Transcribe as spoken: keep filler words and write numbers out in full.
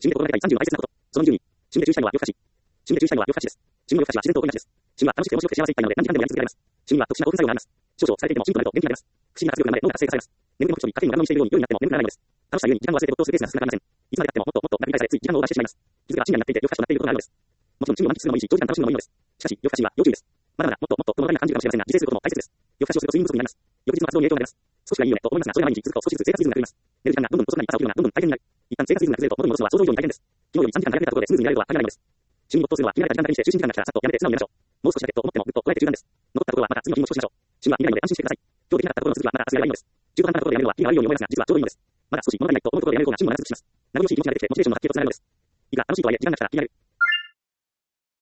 旬で心がけたいさんじゅうの大切なこと。そのにじゅうに、旬で注意したいのは夜更かし。旬で注意したいのは夜更かしです。旬の夜更かしは自然と起こりがちです。旬は楽しくて面白くて幸せいっぱいなので何時間でもやり続けられます。旬には特殊な興奮作用があります。少々疲れていても旬となると元気が出ます。不思議な活力が生まれ脳が活性化されます。眠りの特徴にカフェインを我慢しているように夜になっても眠くならないのです。楽しさゆえに時間を忘れて没頭するケースが少なくありません。いつまでやってももっともっとな繰り返されつい時間をオーバーしてしまいます。気づけば深夜になっていて夜更かしとなっていることがあるのです。もちろん趣味を満喫するのもいいし、長時間楽しむのもいいのです。しかし、夜更かしは要注意です。まだまだもっともっと物足りなく感じるかもしれませんが、自制することも大切です。夜更かしをすると睡眠不足になります。翌日の活動に影響が出ます。少しはいいよねと思いますが、それが毎日続くと少しずつ生活リズムが狂います。寝る時間がどんどん遅くなり、朝起きるのがどんどん大変になる。一旦生活リズムが崩れると元に戻すのは想像以上に大変です。昨日よりさんじかん早く寝たところでスムーズに寝られるとは限らないのです。趣味に没頭するのは決められた時間だけにして就寝時間が来たらさっとやめて素直に寝ましょう。もう少しだけと思ってもぐっとこらえて中断です。残ったところはまた次の日に持ち越しましょう。趣味は未来なので安心してください。今日できなかったところの続きはまた明日やればいいのです。中途半端なところでやめるのは気が悪いように思いますが、実はちょうどいいのです。まだ少し物足りないと思うところでやめる方が趣味も長続きします。名残惜しい気持ちが出てきてモチベーションも発揮をさせられるのです。いいが楽しいとはいえ時間が来たら気になる。